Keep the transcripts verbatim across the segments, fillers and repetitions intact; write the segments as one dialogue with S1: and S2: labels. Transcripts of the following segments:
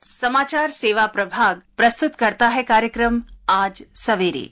S1: समाचार सेवा प्रभाग प्रस्तुत करता है कार्यक्रम आज सवेरे।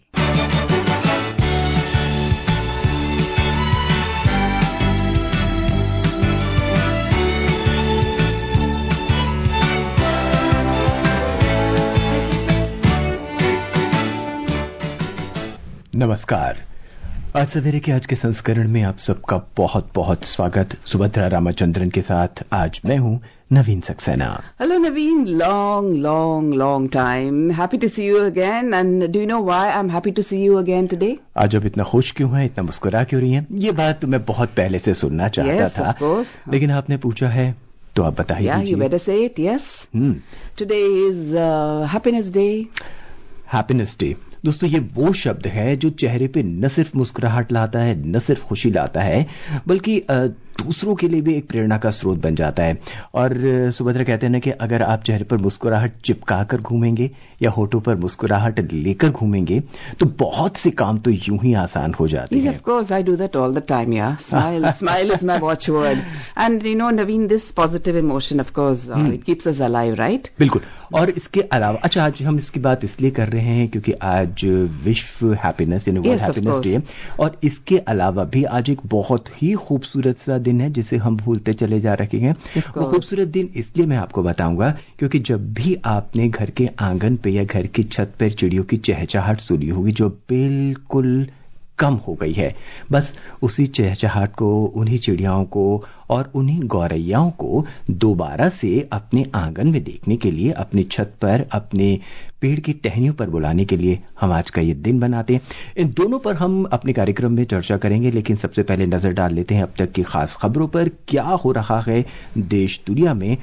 S2: नमस्कार। आज सवेरे के आज के संस्करण में आप सबका बहुत बहुत स्वागत। सुभद्रा रामाचंद्रन के साथ आज मैं हूं नवीन Saxena.
S3: Hello Naveen, long, long, long time. Happy to see you again. And do you know why I'm happy to see you again today?
S2: आज अब इतना खुश क्यों हैं, इतना मुस्कुरा क्यों रही हैं? ये बात मैं बहुत पहले से सुनना चाहता
S3: yes,
S2: था,
S3: of course.
S2: लेकिन आपने पूछा है तो आप बताइए।
S3: Yeah, you better say it. Yes.
S2: Hmm.
S3: Today is uh, Happiness Day.
S2: Happiness day. दोस्तों, ये वो शब्द है जो चेहरे पे न सिर्फ मुस्कुराहट लाता है, न सिर्फ खुशी लाता है, बल्कि दूसरों के लिए भी एक प्रेरणा का स्रोत बन जाता है। और सुभद्रा कहते हैं ना कि अगर आप चेहरे पर मुस्कुराहट चिपका कर घूमेंगे या होठों पर मुस्कुराहट लेकर घूमेंगे तो बहुत से काम तो यूं ही आसान हो जाते
S3: Yes,
S2: हैं।
S3: of course, I do that all the time. Yeah, smile, smile is my watchword. And you know, Naveen, this positive emotion, of course, uh, it keeps us alive, right?
S2: बिल्कुल। और इसके अलावा, अच्छा, आज हम इसकी बात इसलिए कर रहे हैं क्योंकि आज विश्व हैप्पीनेस यानी वर्ल्ड हैप्पीनेस डे है। और इसके अलावा भी आज एक बहुत ही खूबसूरत सा दिन है जिसे हम भूलते चले जा रहे हैं। वो खूबसूरत दिन इसलिए मैं आपको बताऊंगा क्योंकि जब भी आपने घर के आंगन पे या घर की छत पर चिड़ियों की चहचहाहट सुनी होगी जो बिल्कुल कम हो गई है, बस उसी चहचहाहट को, उन्हीं चिड़ियाओं को और उन्हीं गौरैयाओं को दोबारा से अपने आंगन में देखने के लिए, अपनी छत पर, अपने पेड़ की टहनियों पर बुलाने के लिए हम आज का ये दिन बनाते हैं। इन दोनों पर हम अपने कार्यक्रम में चर्चा करेंगे, लेकिन सबसे पहले नजर डाल लेते हैं अब तक की खास खबरों पर। क्या हो रहा है देश दुनिया में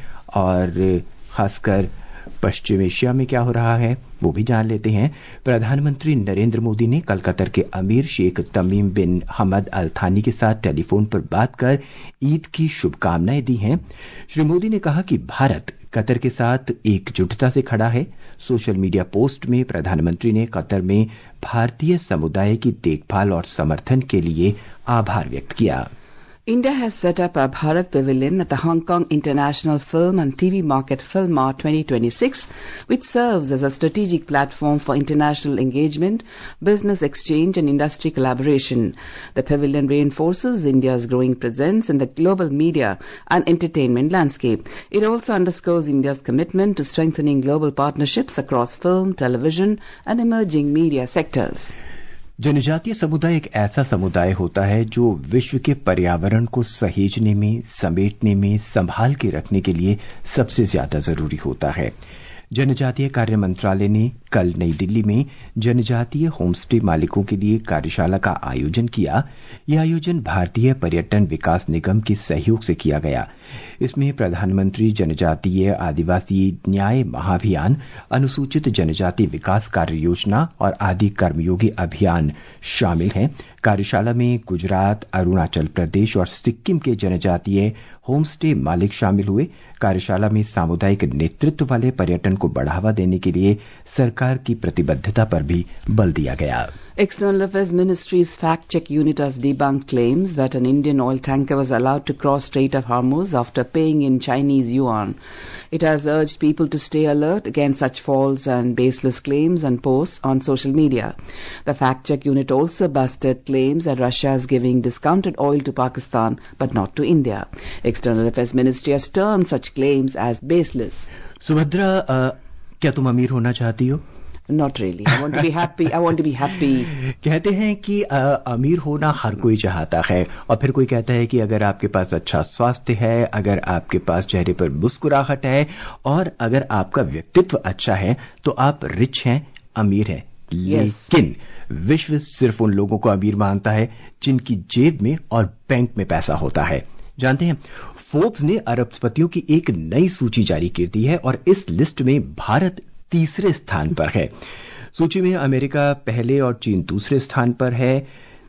S2: और खासकर पश्चिम एशिया में क्या हो रहा है वो भी जान लेते हैं। प्रधानमंत्री नरेंद्र मोदी ने कल कतर के अमीर शेख तमीम बिन हमद अल थानी के साथ टेलीफोन पर बात कर ईद की शुभकामनाएं दी हैं। श्री मोदी ने कहा कि भारत कतर के साथ एकजुटता से खड़ा है। सोशल मीडिया पोस्ट में प्रधानमंत्री ने कतर में भारतीय समुदाय की देखभाल और समर्थन के लिए आभार व्यक्त किया।
S3: India has set up a Bharat Pavilion at the Hong Kong International Film and T V Market Filmart twenty twenty-six, which serves as a strategic platform for international engagement, business exchange and industry collaboration. The pavilion reinforces India's growing presence in the global media and entertainment landscape. It also underscores India's commitment to strengthening global partnerships across film, television and emerging media sectors.
S2: जनजातीय समुदाय एक ऐसा समुदाय होता है जो विश्व के पर्यावरण को सहेजने में, समेटने में, संभाल के रखने के लिए सबसे ज्यादा जरूरी होता है। जनजातीय कार्य मंत्रालय ने कल नई दिल्ली में जनजातीय होमस्टे मालिकों के लिए कार्यशाला का आयोजन किया। यह आयोजन भारतीय पर्यटन विकास निगम के सहयोग से किया गया। इसमें प्रधानमंत्री जनजातीय आदिवासी न्याय महाअभियान, अनुसूचित जनजाति विकास कार्य योजना और आदि कर्मयोगी अभियान शामिल हैं। कार्यशाला में गुजरात, अरुणाचल प्रदेश और सिक्किम के जनजातीय होमस्टे मालिक शामिल हुए। कार्यशाला में सामुदायिक नेतृत्व वाले पर्यटन को बढ़ावा देने के लिए सरकार की प्रतिबद्धता पर भी बल दिया गया।
S3: External Affairs Ministry's fact-check unit has debunked claims that an Indian oil tanker was allowed to cross Strait of Hormuz after paying in Chinese yuan. It has urged people to stay alert against such false and baseless claims and posts on social media. The fact-check unit also busted claims that Russia is giving discounted oil to Pakistan but not to India. External Affairs Ministry has termed such claims as baseless.
S2: Subhadra, क्या तुम अमीर होना चाहती हो?
S3: Not really. I want to be happy. I want to be happy.
S2: कहते हैं कि आ, अमीर होना हर कोई चाहता है, और फिर कोई कहता है कि अगर आपके पास अच्छा स्वास्थ्य है, अगर आपके पास चेहरे पर मुस्कुराहट है और अगर आपका व्यक्तित्व अच्छा है तो आप रिच हैं, अमीर हैं।
S3: Yes.
S2: लेकिन विश्व सिर्फ उन लोगों को अमीर मानता है जिनकी जेब में और बैंक में पैसा होता है। जानते हैं, फोर्ब्स ने अरबपतियों की एक नई सूची जारी कर दी है और इस लिस्ट में भारत तीसरे स्थान पर है। सूची में अमेरिका पहले और चीन दूसरे स्थान पर है।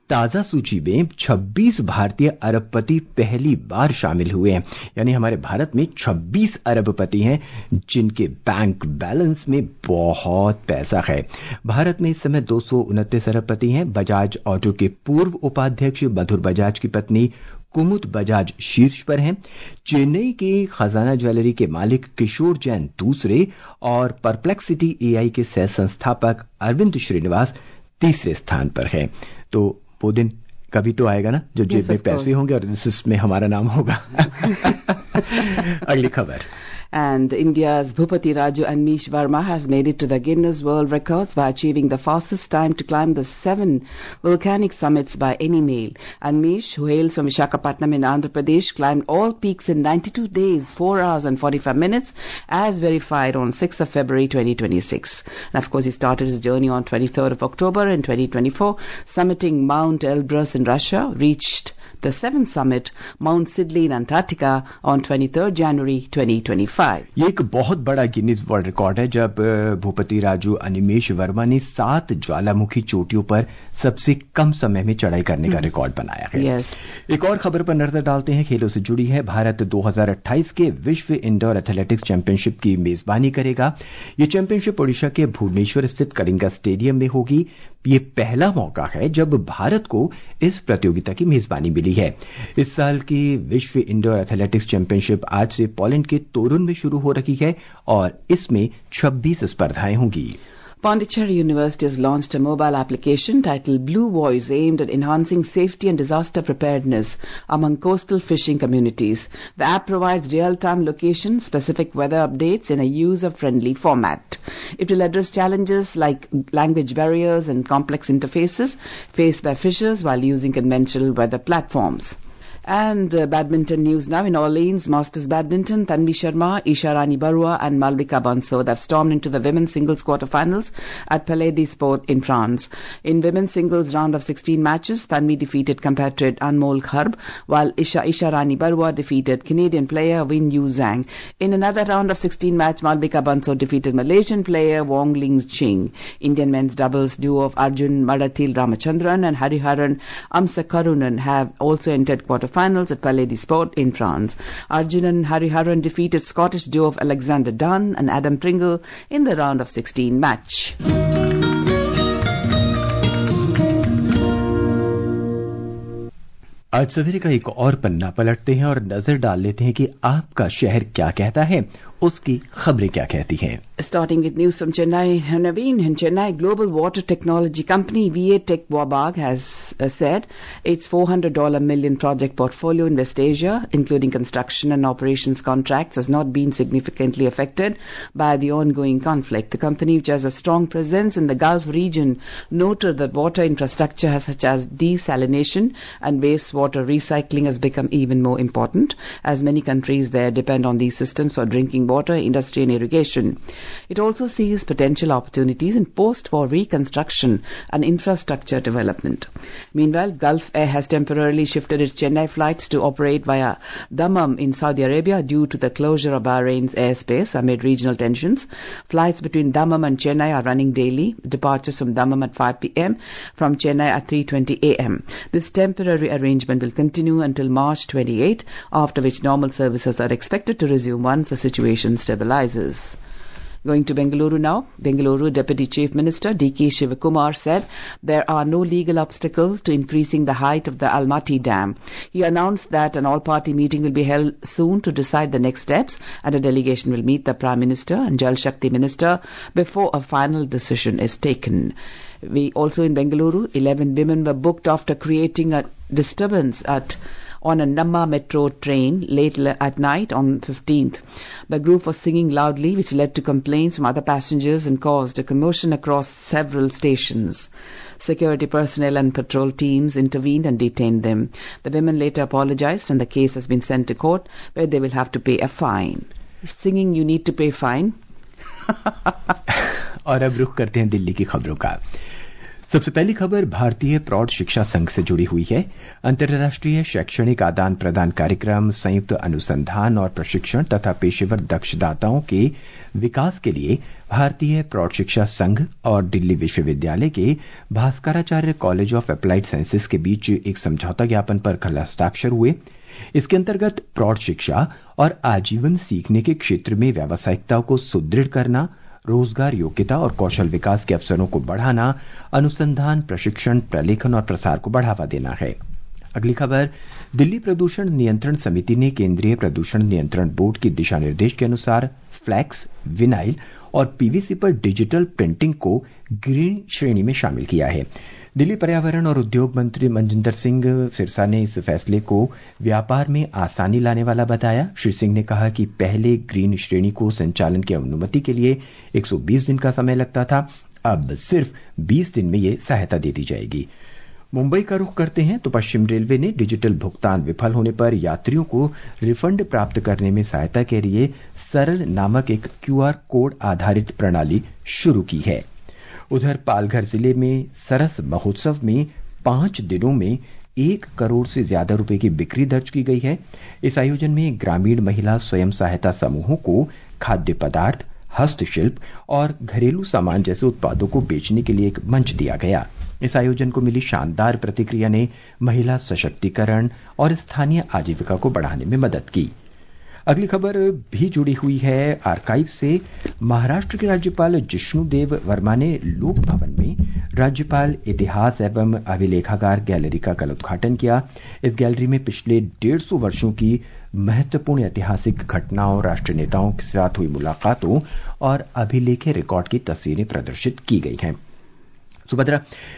S2: ताजा सूची में छब्बीस भारतीय अरबपति पहली बार शामिल हुए हैं। यानी हमारे भारत में छब्बीस अरबपति हैं जिनके बैंक बैलेंस में बहुत पैसा है। भारत में इस समय दो सौ उनतीस अरबपति हैं। बजाज ऑटो के पूर्व उपाध्यक्ष मधुर बजाज की पत्नी कुमुद बजाज शीर्ष पर हैं। चेन्नई के खजाना ज्वेलरी के मालिक किशोर जैन दूसरे और परप्लेक्सिटी एआई के सह संस्थापक अरविंद श्रीनिवास तीसरे स्थान पर हैं। तो वो दिन कभी तो आएगा ना जो जेब में पैसे होंगे और इसमें हमारा नाम होगा। अगली खबर।
S3: And India's Bhupati Raju Anmish Verma has made it to the Guinness World Records by achieving the fastest time to climb the seven volcanic summits by any male. Anmish, who hails from Visakhapatnam in Andhra Pradesh, climbed all peaks in ninety-two days, four hours and forty-five minutes, as verified on sixth of February twenty twenty-six. And of course, he started his journey on twenty-third of October in twenty twenty-four, summiting Mount Elbrus in Russia, reached the seventh summit, Mount Sidley in Antarctica, on twenty-third January twenty twenty-five.
S2: ये एक बहुत बड़ा Guinness world record है जब भूपति राजू अनिमेश वर्मा ने सात ज्वालामुखी चोटियों पर सबसे कम समय में चढ़ाई करने का रिकॉर्ड बनाया है।
S3: yes.
S2: एक और खबर पर नजर डालते हैं, खेलों से जुड़ी है। भारत दो हज़ार अट्ठाईस के विश्व इंडोर एथलेटिक्स चैंपियनशिप की मेजबानी करेगा। ये चैंपियनशिप ओडिशा के भुवनेश्वर स्थित कलिंगा स्टेडियम में होगी। ये पहला मौका है जब भारत को इस प्रतियोगिता की मेजबानी मिली है। इस साल की विश्व इंडोर एथलेटिक्स चैंपियनशिप आज से पोलैंड के तोरुन में शुरू हो रही है और इसमें छब्बीस स्पर्धाएं होंगी।
S3: Pondicherry University has launched a mobile application titled Blue Voice aimed at enhancing safety and disaster preparedness among coastal fishing communities. The app provides real-time location-specific weather updates in a user-friendly format. It will address challenges like language barriers and complex interfaces faced by fishers while using conventional weather platforms. And uh, badminton news now. In Orleans Masters Badminton, Tanvi Sharma, Isha Rani Barua and Malvika Bansod have stormed into the women's singles quarterfinals at Palais des Sports in France. In women's singles round of sixteen matches, Tanvi defeated compatriot Anmol Kharb, while Isha Isha Rani Barua defeated Canadian player Win Yu Zhang. In another round of sixteen match, Malvika Bansod defeated Malaysian player Wong Ling Ching. Indian men's doubles duo of Arjun Madathil Ramachandran and Hariharan Amsakarunan have also entered quarterfinals finals at Palais des Sports in France. Arjun and Hariharan defeated Scottish duo of Alexander Dunn and Adam Pringle in the round of sixteen match.
S2: आज सवेरे का एक और पन्ना पलटते हैं और नजर डाल लेते हैं कि आपका शहर क्या कहता है, उसकी खबरें क्या कहती हैं।
S3: Starting with news from Chennai, Naveen, in Chennai, global water technology company V A Tech Wabag has uh, said its four hundred million project portfolio in West Asia, including construction and operations contracts, has not been significantly affected by the ongoing conflict. The company, which has a strong presence in the Gulf region, noted that water infrastructure such as desalination and wastewater recycling has become even more important, as many countries there depend on these systems for drinking water, industry and irrigation. It also sees potential opportunities in post-war reconstruction and infrastructure development. Meanwhile, Gulf Air has temporarily shifted its Chennai flights to operate via Dammam in Saudi Arabia due to the closure of Bahrain's airspace amid regional tensions. Flights between Dammam and Chennai are running daily. Departures from Dammam at five p.m. from Chennai at three twenty a.m. This temporary arrangement will continue until March twenty-eighth, after which normal services are expected to resume once the situation stabilizes. Going to Bengaluru now. Bengaluru Deputy Chief Minister D K Shivakumar said there are no legal obstacles to increasing the height of the Almaty Dam. He announced that an all-party meeting will be held soon to decide the next steps, and a delegation will meet the Prime Minister and Jal Shakti Minister before a final decision is taken. We also in Bengaluru, eleven women were booked after creating a disturbance at on a Namma metro train late at night on fifteenth. The group was singing loudly, which led to complaints from other passengers and caused a commotion across several stations. Security personnel and patrol teams intervened and detained them. The women later apologized and the case has been sent to court, where they will have to pay a fine. Singing, you need to pay fine.
S2: और अब रुख करते हैं दिल्ली की खबरों का। सबसे पहली खबर भारतीय प्रौढ़ शिक्षा संघ से जुड़ी हुई है। अंतर्राष्ट्रीय शैक्षणिक आदान प्रदान कार्यक्रम, संयुक्त अनुसंधान और प्रशिक्षण तथा पेशेवर दक्षताओं के विकास के लिए भारतीय प्रौढ़ शिक्षा संघ और दिल्ली विश्वविद्यालय के Bhaskaracharya college of applied sciences के बीच एक समझौता ज्ञापन पर कल हस्ताक्षर हुए। इसके अंतर्गत प्रौढ़ शिक्षा और आजीवन सीखने के क्षेत्र में व्यावसायिकता को सुदृढ़ करना, रोजगार योग्यता और कौशल विकास के अवसरों को बढ़ाना, अनुसंधान, प्रशिक्षण, प्रलेखन और प्रसार को बढ़ावा देना है। अगली खबर, दिल्ली प्रदूषण नियंत्रण समिति ने केंद्रीय प्रदूषण नियंत्रण बोर्ड की दिशा निर्देश के अनुसार फ्लैक्स, विनाइल और पीवीसी पर डिजिटल प्रिंटिंग को ग्रीन श्रेणी में शामिल किया है। दिल्ली पर्यावरण और उद्योग मंत्री मनजिंदर सिंह सिरसा ने इस फैसले को व्यापार में आसानी लाने वाला बताया। श्री सिंह ने कहा कि पहले ग्रीन श्रेणी को संचालन की अनुमति के लिए एक सौ बीस दिन का समय लगता था, अब सिर्फ बीस दिन में ये सहायता दे दी जाएगी। मुंबई का रुख करते हैं तो पश्चिम रेलवे ने डिजिटल भुगतान विफल होने पर यात्रियों को रिफंड प्राप्त करने में सहायता के लिए सरल नामक एक क्यूआर कोड आधारित प्रणाली शुरू की है। उधर पालघर जिले में सरस महोत्सव में पांच दिनों में एक करोड़ से ज्यादा रुपए की बिक्री दर्ज की गई है। इस आयोजन में ग्रामीण महिला स्वयं सहायता समूहों को खाद्य पदार्थ, हस्तशिल्प और घरेलू सामान जैसे उत्पादों को बेचने के लिए एक मंच दिया गया। इस आयोजन को मिली शानदार प्रतिक्रिया ने महिला सशक्तिकरण और स्थानीय आजीविका को बढ़ाने में मदद की। अगली खबर भी जुड़ी हुई है आर्काइव से। महाराष्ट्र के राज्यपाल जिष्णुदेव वर्मा ने लोक भवन में राज्यपाल इतिहास एवं अभिलेखागार गैलरी का कल उद्घाटन किया। इस गैलरी में पिछले डेढ़ सौ वर्षों की महत्वपूर्ण ऐतिहासिक घटनाओं, राष्ट्रीय नेताओं के साथ हुई मुलाकातों और अभिलेखे रिकॉर्ड की तस्वीरें प्रदर्शित की गई हैं। सुभद्रा,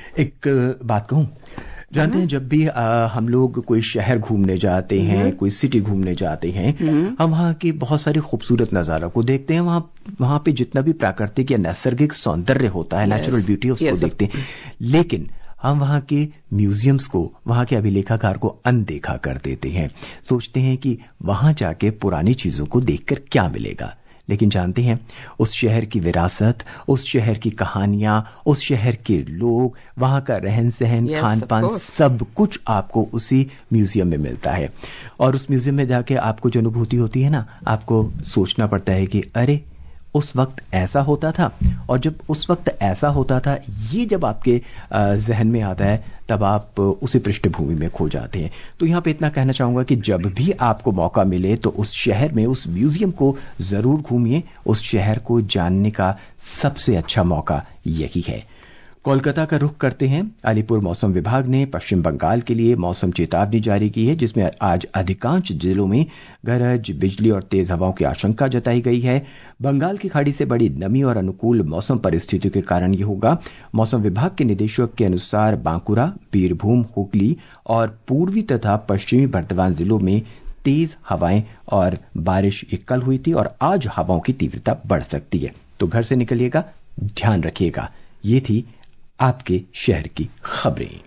S2: एक बात कहूं, जानते हैं जब भी आ, हम लोग कोई शहर घूमने जाते हैं, कोई सिटी घूमने जाते हैं, हम वहाँ के बहुत सारे खूबसूरत नजारों को देखते हैं। वहाँ वहाँ पे जितना भी प्राकृतिक या नैसर्गिक सौंदर्य होता है, नेचुरल ब्यूटी, उसको yes, देखते हैं। लेकिन हम वहाँ के म्यूजियम्स को, वहाँ के अभिलेखागार को अनदेखा कर देते हैं। सोचते हैं कि वहाँ जाके पुरानी चीजों को देखकर क्या मिलेगा। लेकिन जानते हैं, उस शहर की विरासत, उस शहर की कहानियां, उस शहर के लोग, वहां का रहन सहन, yes, खान पान, सब कुछ आपको उसी म्यूजियम में मिलता है। और उस म्यूजियम में जाके आपको जो अनुभूति होती है ना, आपको सोचना पड़ता है कि अरे उस वक्त ऐसा होता था। और जब उस वक्त ऐसा होता था, ये जब आपके जहन में आता है, तब आप उसी पृष्ठभूमि में खो जाते हैं। तो यहां पे इतना कहना चाहूंगा कि जब भी आपको मौका मिले तो उस शहर में, उस म्यूजियम को जरूर घूमिए। उस शहर को जानने का सबसे अच्छा मौका यही है। कोलकाता का रुख करते हैं। अलीपुर मौसम विभाग ने पश्चिम बंगाल के लिए मौसम चेतावनी जारी की है, जिसमें आज अधिकांश जिलों में गरज, बिजली और तेज हवाओं की आशंका जताई गई है। बंगाल की खाड़ी से बड़ी नमी और अनुकूल मौसम परिस्थितियों के कारण ये होगा। मौसम विभाग के निदेशक के अनुसार बांकुरा, बीरभूम, हुगली और पूर्वी तथा पश्चिमी बर्धमान जिलों में तेज हवाएं और बारिश कल हुई थी और आज हवाओं की तीव्रता बढ़ सकती है। तो घर से निकलिएगा, ध्यान रखिएगा। ये थी आपके शहर की खबरें।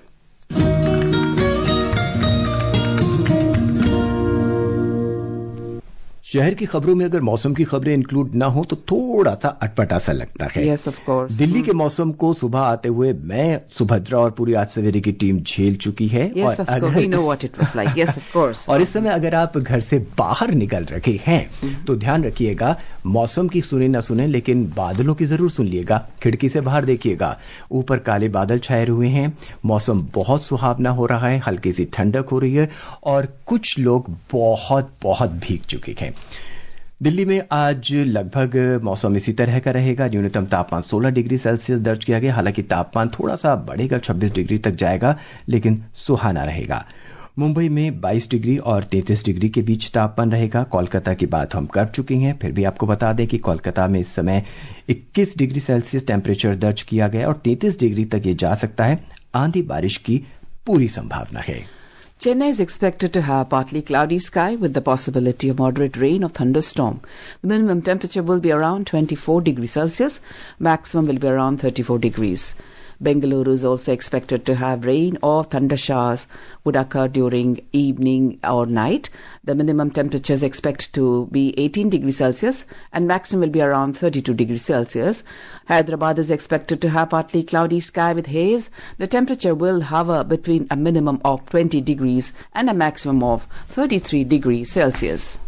S2: शहर की खबरों में अगर मौसम की खबरें इंक्लूड ना हो तो थोड़ा सा अटपटा सा लगता है।
S3: yes, of course.
S2: दिल्ली के मौसम को सुबह आते हुए मैं, सुभद्रा और पूरी आज सवेरे की टीम झेल चुकी है।
S3: yes, और अगर we know what it was like. Yes, of course.
S2: और इस समय अगर आप घर से बाहर निकल रखे हैं mm-hmm. तो ध्यान रखिएगा, मौसम की सुने ना सुने लेकिन बादलों की जरूर सुन लिएगा। खिड़की से बाहर देखिएगा, ऊपर काले बादल छाए हुए हैं, मौसम बहुत सुहावना हो रहा है, हल्की सी ठंडक हो रही है और कुछ लोग बहुत बहुत भीग चुके हैं। दिल्ली में आज लगभग मौसम इसी तरह का रहेगा। न्यूनतम तापमान सोलह डिग्री सेल्सियस दर्ज किया गया। हालांकि तापमान थोड़ा सा बढ़ेगा, छब्बीस डिग्री तक जाएगा, लेकिन सुहाना रहेगा। मुंबई में बाईस डिग्री और तैंतीस डिग्री के बीच तापमान रहेगा। कोलकाता की बात हम कर चुके हैं, फिर भी आपको बता दें कि कोलकाता में इस समय इक्कीस डिग्री सेल्सियस टेम्परेचर दर्ज किया गया और तैंतीस डिग्री तक ये जा सकता है। आंधी बारिश की पूरी संभावना है।
S3: Chennai is expected to have partly cloudy sky with the possibility of moderate rain or thunderstorm. The minimum temperature will be around twenty-four degrees Celsius. Maximum will be around thirty-four degrees. Bengaluru is also expected to have rain or thunder showers would occur during evening or night. The minimum temperature is expected to be eighteen degrees Celsius and maximum will be around thirty-two degrees Celsius. Hyderabad is expected to have partly cloudy sky with haze. The temperature will hover between a minimum of twenty degrees and a maximum of thirty-three degrees Celsius.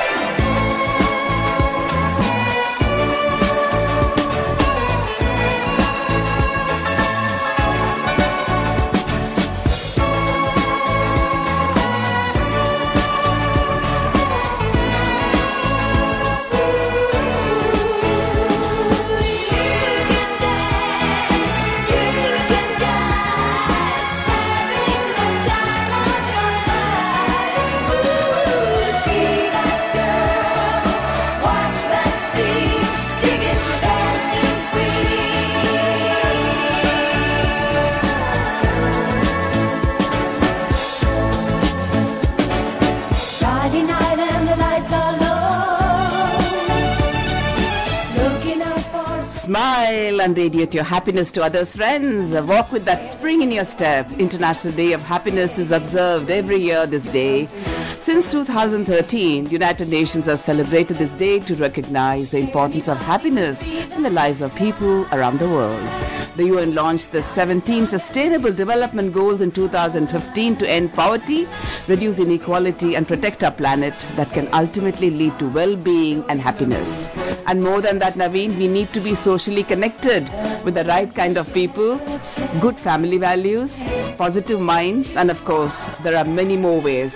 S3: Smile and radiate your happiness to others, friends. Walk with that spring in your step. International Day of Happiness is observed every year this day. Since two thousand thirteen, United Nations has celebrated this day to recognize the importance of happiness in the lives of people around the world. The U N launched the seventeen Sustainable Development Goals in two thousand fifteen to end poverty, reduce inequality and protect our planet that can ultimately lead to well-being and happiness. And more than that, Naveen, we need to be socially connected with the right kind of people, good family values, positive minds, and of course, there are many more ways.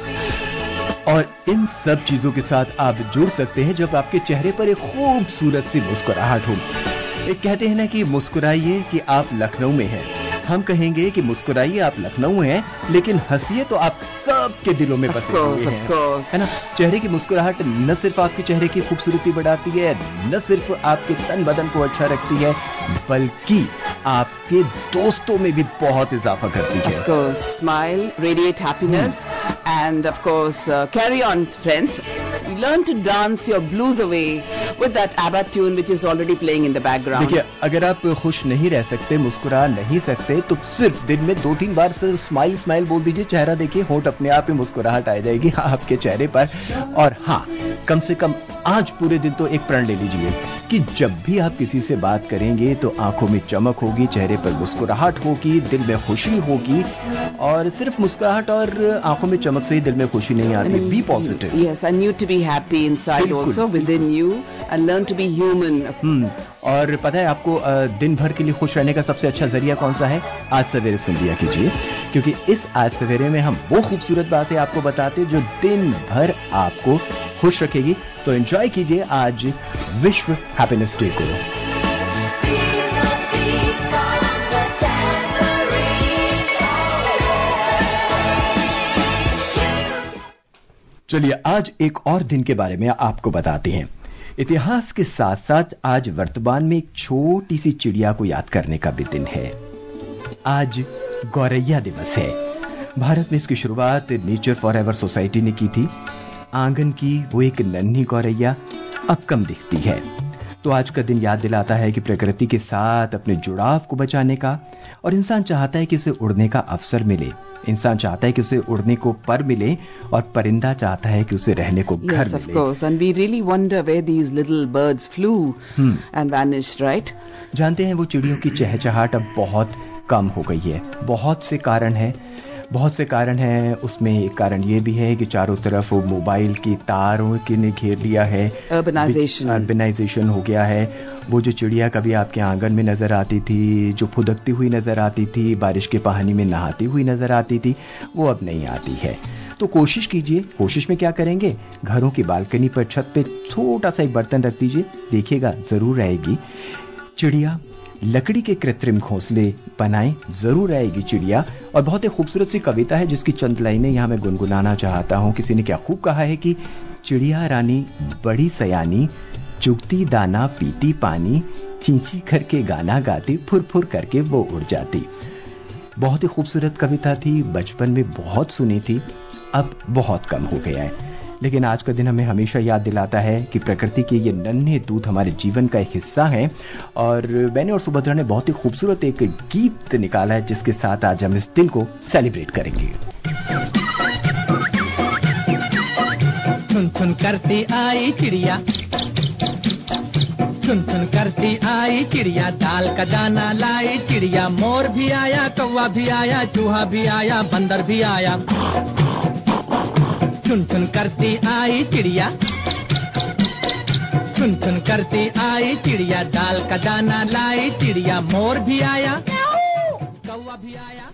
S2: और इन सब चीजों के साथ आप जुड़ सकते हैं जब आपके चेहरे पर एक खूबसूरत सी मुस्कुराहट हो। एक कहते हैं ना कि मुस्कुराइए कि आप लखनऊ में हैं। हम कहेंगे कि मुस्कुराइए आप लखनऊ हैं, लेकिन हंसिए तो आप सबके दिलों में बसे हुए हैं, है ना। चेहरे की मुस्कुराहट न सिर्फ आपके चेहरे की खूबसूरती बढ़ाती है, न सिर्फ आपके तन बदन को अच्छा रखती है, बल्कि आपके दोस्तों में भी बहुत इजाफा करती है।
S3: Of course, smile, radiate happiness, and of course, uh, carry on, friends. Learn to dance your blues away with that ABBA tune which is already playing in the background.
S2: देखिए, अगर आप खुश नहीं रह सकते, मुस्कुरा नहीं सकते, तो सिर्फ दिन में दो तीन बार सिर्फ स्माइल स्माइल बोल दीजिए, चेहरा देखिए, होंठ अपने आप ही मुस्कुराहट आ जाएगी आपके चेहरे पर। और हाँ, कम से कम आज पूरे दिन तो एक प्रण ले लीजिए कि जब भी आप किसी से बात करेंगे तो आंखों में चमक होगी, चेहरे पर मुस्कुराहट होगी, दिल में खुशी होगी। और सिर्फ मुस्कुराहट और आंखों में चमक से ही दिल में खुशी नहीं आती। Be positive.
S3: Yes, and you to be happy inside also within you and learn to be human.
S2: Hmm और पता है आपको दिन भर के लिए खुश रहने का सबसे अच्छा जरिया कौन सा है? आज सवेरे सुन लिया कीजिए, क्योंकि इस आज सवेरे में हम वो खूबसूरत बातें आपको बताते जो दिन भर आपको खुश रखेगी। तो एंजॉय कीजिए आज विश्व हैप्पीनेस डे को। चलिए आज एक और दिन के बारे में आपको बताते हैं। इतिहास के साथ साथ आज वर्तमान में एक छोटी सी चिड़िया को याद करने का भी दिन है। आज गौरैया दिवस है। भारत में इसकी शुरुआत नेचर फॉरएवर सोसाइटी ने की थी। आंगन की वो एक नन्ही गौरैया अब कम दिखती है। तो आज का दिन याद दिलाता है कि प्रकृति के साथ अपने जुड़ाव को बचाने का, और इंसान चाहता है कि उसे उड़ने का अवसर मिले। इंसान चाहता है कि उसे उड़ने को पर मिले, और परिंदा चाहता है कि उसे रहने को घर
S3: yes,
S2: मिले।
S3: Of course, and we really wonder where these little birds flew hmm. and vanished, right?
S2: जानते हैं वो चिड़ियों की चहचहाट अब बहुत कम हो गई है। बहुत से कारण हैं, बहुत से कारण हैं। उसमें एक कारण ये भी है कि चारों तरफ वो मोबाइल की तारों के ने घेर लिया है।
S3: अर्बनाइजेशन
S2: अर्बनाइजेशन हो गया है। वो जो चिड़िया कभी आपके आंगन में नजर आती थी, जो फुदकती हुई नजर आती थी, बारिश के पानी में नहाती हुई नजर आती थी, वो अब नहीं आती है। तो कोशिश कीजिए। कोशिश में क्या करेंगे? घरों की बालकनी पर छत पे छोटा सा एक बर्तन रख दीजिए, देखिएगा जरूर आएगी चिड़िया। लकड़ी के कृत्रिम घोंसले बनाएं, जरूर आएगी चिड़िया। और बहुत ही खूबसूरत सी कविता है जिसकी चंद लाइनें यहां मैं गुनगुनाना चाहता हूं। किसी ने क्या खूब कहा है कि चिड़िया रानी बड़ी सयानी, चुगती दाना पीती पानी, चींची करके गाना गाती, फुर फुर करके वो उड़ जाती। बहुत ही खूबसूरत कविता थी, बचपन में बहुत सुनी थी, अब बहुत कम हो गया है। लेकिन आज का दिन हमें हमेशा याद दिलाता है कि प्रकृति के ये नन्हे दूत हमारे जीवन का एक हिस्सा हैं। और मैंने और सुभद्रा ने बहुत ही खूबसूरत एक गीत निकाला है जिसके साथ आज हम इस दिन को सेलिब्रेट करेंगे।
S4: छुन छुन करती आई चिड़िया, छुन छुन करती आई चिड़िया, दाल का दाना लाई चिड़िया, मोर भी आया, कौवा भी आया, चूहा भी आया, बंदर भी आया। छुन छुन करती आई चिड़िया, छुन छुन करती आई चिड़िया, दाल का दाना लाई चिड़िया, मोर भी आया, कौवा भी आया।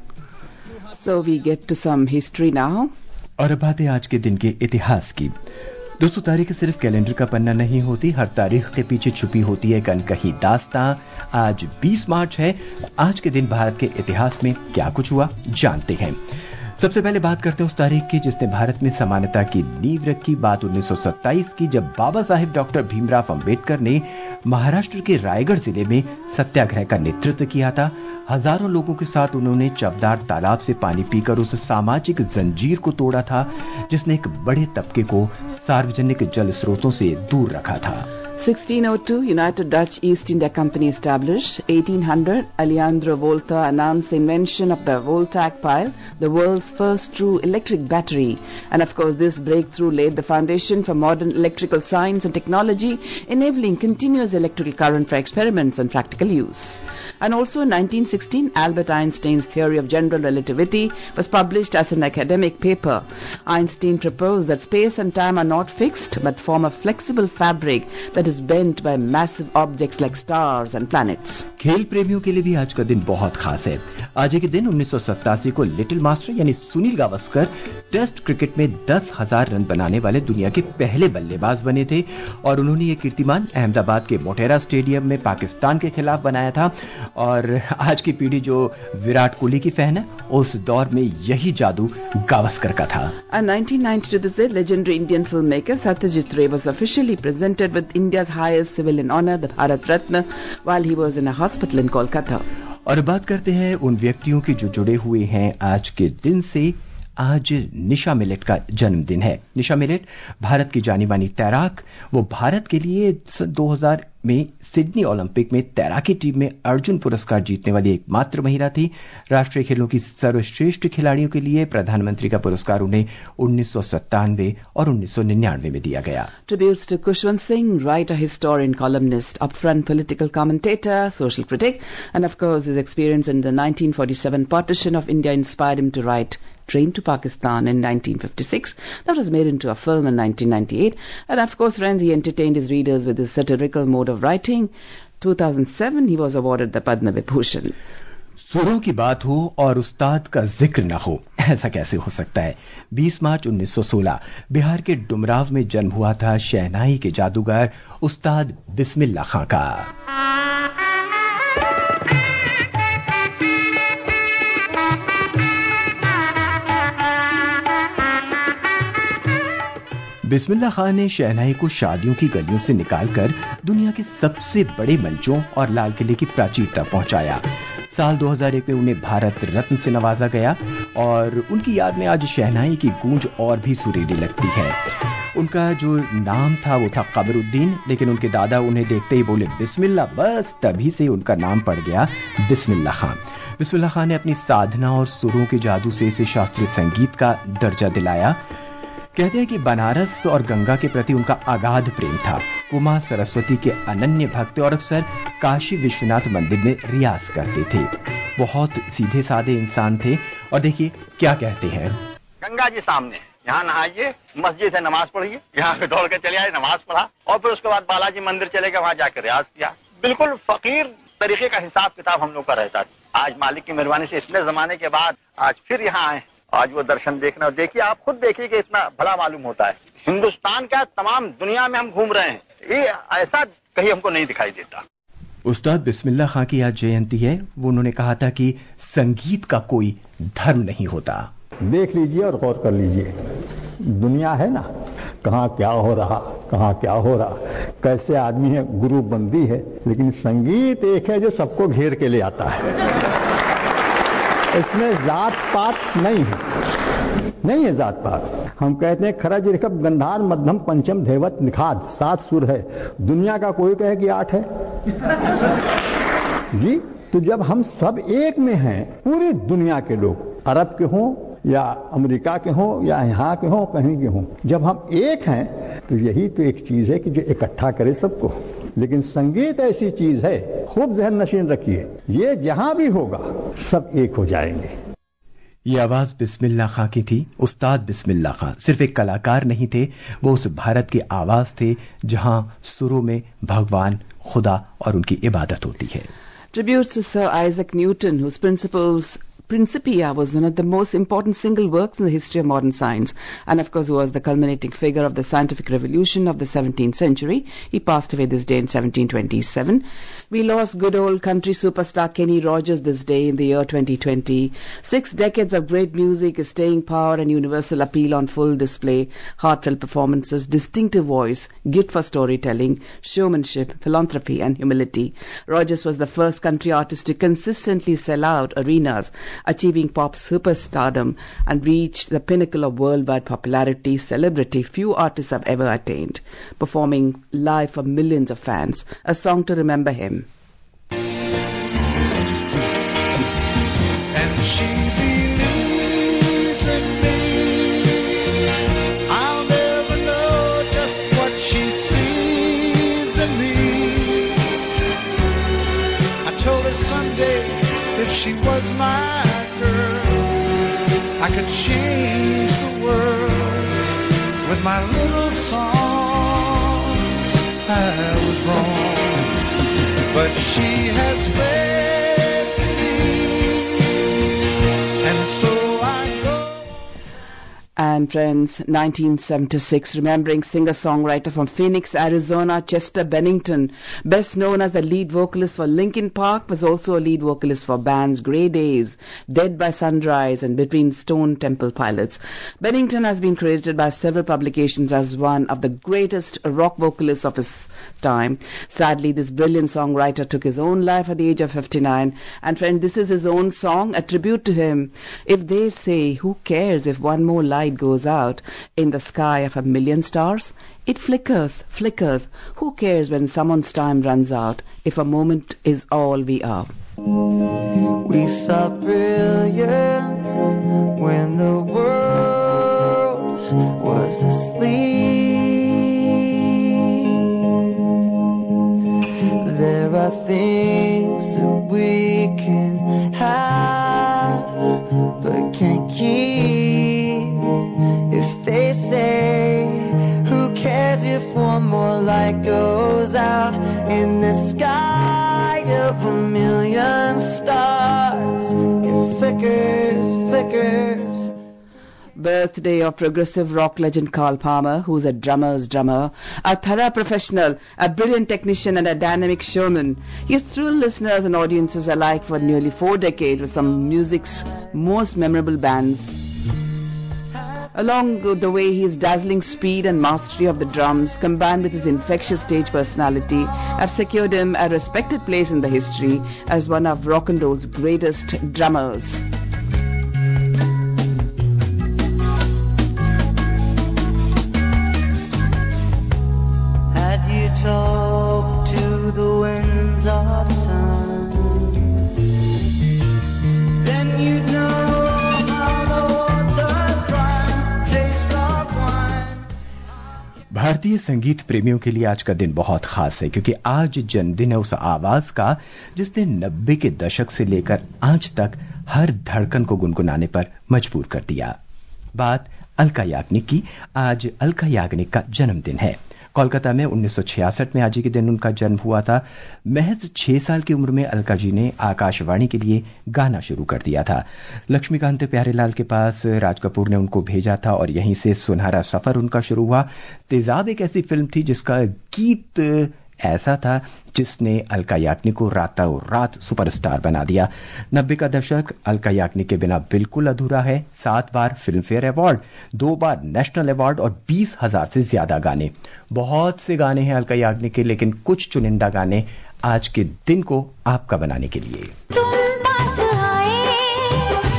S3: So we get to some history now.
S2: और अब बात है आज के दिन के इतिहास की। दोस्तों, तारीख सिर्फ कैलेंडर का पन्ना नहीं होती, हर तारीख के पीछे छुपी होती है एक अनकही दास्तां। आज बीस मार्च है। आज के दिन भारत के इतिहास में क्या कुछ हुआ जानते हैं। सबसे पहले बात करते हैं उस तारीख की जिसने भारत में समानता की नींव रखी। बात उन्नीस सौ सत्ताईस की, जब बाबा साहेब डॉक्टर भीमराव अंबेडकर ने महाराष्ट्र के रायगढ़ जिले में सत्याग्रह का नेतृत्व किया था। हजारों लोगों के साथ उन्होंने चवदार तालाब से पानी पीकर उस सामाजिक जंजीर को तोड़ा था जिसने एक बड़े तबके को सार्वजनिक जल स्रोतों से दूर रखा था।
S3: sixteen oh two, United Dutch East India Company established. eighteen hundred, Alejandro Volta announced the invention of the Voltaic pile, the world's first true electric battery. And of course, this breakthrough laid the foundation for modern electrical science and technology, enabling continuous electrical current for experiments and practical use. And also in nineteen sixteen, Albert Einstein's theory of general relativity was published as an academic paper. Einstein proposed that space and time are not fixed, but form a flexible fabric that is bent by massive objects like stars and planets.
S2: खेल प्रेमियों के लिए भी आज का दिन बहुत खास है। आज के दिन उन्नीस सौ सत्तासी को लिटिल मास्टर यानी सुनील गावस्कर टेस्ट क्रिकेट में दस हज़ार रन बनाने वाले दुनिया के पहले बल्लेबाज बने थे और उन्होंने ये कीर्तिमान अहमदाबाद के मोटेरा स्टेडियम में पाकिस्तान के खिलाफ बनाया था। और आज की पीढ़ी जो विराट कोहली की फैन है, उस दौर में यही जादू गावस्कर का था।
S3: In nineteen ninety-two, this is legendary Indian filmmaker Satyajit Ray was officially presented with India's highest civilian honor, the Bharat Ratna, while he was in a hospital in Kolkata.
S2: और बात करते हैं उन व्यक्तियों की जो जुड़े हुए हैं आज के दिन से। आज निशा मिलेट का जन्मदिन है। निशा मिलेट भारत की जानी मानी तैराक, वो भारत के लिए दो हज़ार में सिडनी ओलंपिक में तैराकी टीम में अर्जुन पुरस्कार जीतने वाली एकमात्र महिला थी। राष्ट्रीय खेलों की सर्वश्रेष्ठ खिलाड़ियों के लिए प्रधानमंत्री का पुरस्कार उन्हें उन्नीस सौ सत्तानवे और उन्नीस सौ निन्यानवे में दिया गया।
S3: Tributes to Khushwant Singh, writer, historian, columnist, upfront political commentator, social critic, and of course his experience in the nineteen forty-seven partition of India inspired him to write Train to Pakistan in nineteen fifty-six. That was made into a film in nineteen ninety-eight. And of course, friends, he entertained his readers with his satirical mode of writing. two thousand seven, he was awarded the Padma Vibhushan.
S2: सुरों की बात हो और उस्ताद का जिक्र ना हो, ऐसा कैसे हो सकता है। बीस मार्च उन्नीस सौ सोलह बिहार के डुमराव में जन्म हुआ था शहनाई के जादूगर उस्ताद बिस्मिल्लाह खां का। बिस्मिल्लाह खान ने शहनाई को शादियों की गलियों से निकालकर दुनिया के सबसे बड़े मंचों और लाल किले की प्राचीर तक पहुंचाया। साल दो हज़ार एक में उन्हें भारत रत्न से नवाजा गया और उनकी याद में आज शहनाई की गूंज और भी सुरीली लगती है। उनका जो नाम था वो था कमरुद्दीन, लेकिन उनके दादा उन्हें देखते ही बोले बिस्मिल्लाह, बस तभी से उनका नाम पड़ गया बिस्मिल्लाह खान। बिस्मिल्लाह खान ने अपनी साधना और सुरों के जादू से इसे शास्त्रीय संगीत का दर्जा दिलाया। कहते हैं कि बनारस और गंगा के प्रति उनका अगाध प्रेम था। वो मां सरस्वती के अनन्य भक्त और अक्सर काशी विश्वनाथ मंदिर में रियाज करते थे। बहुत सीधे साधे इंसान थे और देखिए क्या कहते हैं।
S5: गंगा जी सामने, यहाँ नहाइए, मस्जिद है, नमाज पढ़िए, यहाँ पे दौड़ के चले आए, नमाज पढ़ा और फिर उसके बाद बालाजी मंदिर चले गए, वहां जाकर रियाज किया। बिल्कुल फकीर तरीके का हिसाब किताब हम लोग का रहता था। आज मालिक की मेहरबानी से इतने जमाने के बाद आज फिर यहाँ आए, आज वो दर्शन देखना, और देखिए आप खुद देखिए कि इतना भला मालूम होता है। हिंदुस्तान का तमाम दुनिया में हम घूम रहे हैं, ये ऐसा कहीं हमको नहीं दिखाई देता।
S2: उस्ताद बिस्मिल्लाह खां की आज जयंती है। वो उन्होंने कहा था कि संगीत का कोई धर्म नहीं होता।
S6: देख लीजिए और गौर कर लीजिए, दुनिया है ना, कहाँ क्या हो रहा, कहाँ क्या हो रहा, कैसे आदमी है, गुरु बंदी है, लेकिन संगीत एक है जो सबको घेर के ले आता है। इसमें जात पात नहीं है, नहीं है जात पात। हम कहते हैं खरज ऋषभ गंधार मध्यम पंचम धैवत निखाद, सात सुर है। दुनिया का कोई कहे कि आठ है जी। तो जब हम सब एक में हैं, पूरी दुनिया के लोग, अरब के हों या अमेरिका के हों या यहाँ के हों, कहीं के हों, जब हम एक हैं तो यही तो एक चीज है कि जो इकट्ठा करे सबको। लेकिन संगीत ऐसी चीज है, खूब जहन नशीन रखिए, ये जहां भी होगा सब एक हो जाएंगे।
S2: ये आवाज बिस्मिल्लाह खां की थी। उस्ताद बिस्मिल्लाह खां सिर्फ एक कलाकार नहीं थे, वो उस भारत की आवाज थे जहां सुरों में भगवान, खुदा और उनकी इबादत होती है।
S3: Tributes to Sir Isaac Newton, whose principles Principia was one of the most important single works in the history of modern science, and of course was the culminating figure of the scientific revolution of the seventeenth century. He passed away this day in seventeen twenty-seven. We lost good old country superstar Kenny Rogers this day in the year twenty twenty. Six decades of great music, staying power and universal appeal on full display, heartfelt performances, distinctive voice, gift for storytelling, showmanship, philanthropy and humility. Rogers was the first country artist to consistently sell out arenas, achieving pop superstardom and reached the pinnacle of worldwide popularity, celebrity few artists have ever attained, performing live for millions of fans. A song to remember him.
S7: And she believes in me. I'll never know just what she sees in me. I told her someday if she was my girl, I could change the world with my little songs. I was wrong, but she has faith in me, and so I go.
S3: And friends, nineteen seventy-six, remembering singer-songwriter from Phoenix, Arizona, Chester Bennington, best known as the lead vocalist for Linkin Park, was also a lead vocalist for bands Grey Days, Dead by Sunrise, and Between Stone Temple Pilots. Bennington has been credited by several publications as one of the greatest rock vocalists of his time. Sadly, this brilliant songwriter took his own life at the age of fifty-nine. And friend, this is his own song, a tribute to him. If they say, who cares if one more light goes out in the sky of a million stars? It flickers, flickers. Who cares when someone's time runs out, if a moment is all we are?
S8: We saw brilliance when the world was asleep. There are things that we can have but can't keep. If they say, who cares if one more light goes out in the sky of a million stars? It flickers, flickers.
S3: Birthday of progressive rock legend Carl Palmer, who's a drummer's drummer, a thorough professional, a brilliant technician and a dynamic showman. He has thrilled listeners and audiences alike for nearly four decades with some music's most memorable bands. Along the way, his dazzling speed and mastery of the drums, combined with his infectious stage personality, have secured him a respected place in the history as one of rock and roll's greatest drummers.
S8: Had you talked to the winds of time, then you'd know.
S2: भारतीय संगीत प्रेमियों के लिए आज का दिन बहुत खास है, क्योंकि आज जन्मदिन है उस आवाज का जिसने नब्बे के दशक से लेकर आज तक हर धड़कन को गुनगुनाने पर मजबूर कर दिया। बात अलका याग्निक की। आज अलका याग्निक का जन्मदिन है। कोलकाता में उन्नीस सौ छियासठ में आज के दिन उनका जन्म हुआ था। महज छह साल की उम्र में अलका जी ने आकाशवाणी के लिए गाना शुरू कर दिया था। लक्ष्मीकांत प्यारेलाल के पास राज कपूर ने उनको भेजा था और यहीं से सुनहरा सफर उनका शुरू हुआ। तेजाब एक ऐसी फिल्म थी जिसका गीत ऐसा था जिसने अलका याग्निक को रातों रात सुपरस्टार बना दिया। नब्बे का दशक अलका याग्निक के बिना बिल्कुल अधूरा है। सात बार फिल्म फेयर अवार्ड, दो बार नेशनल अवार्ड और बीस हजार से ज्यादा गाने। बहुत से गाने हैं अलका याग्निक के, लेकिन कुछ चुनिंदा गाने आज के दिन को आपका बनाने के लिए।
S9: तुम पास आए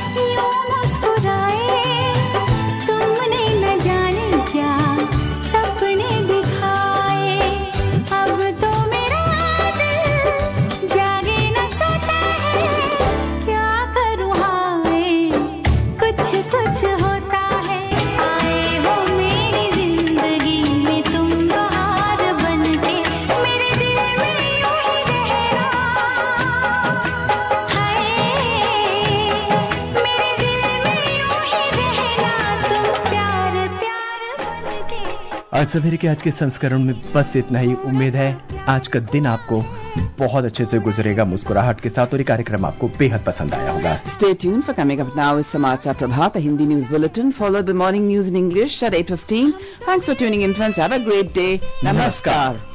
S2: आज सवेरे के आज के संस्करण में बस इतना ही। उम्मीद है आज का दिन आपको बहुत अच्छे से गुजरेगा मुस्कुराहट के साथ, और ये कार्यक्रम आपको बेहद पसंद आया होगा।
S3: Stay tuned for coming up now is Samachar Prabhat, a Hindi news bulletin, followed by morning news in English at eight fifteen. Thanks for tuning in, friends. Have a great day. Namaskar.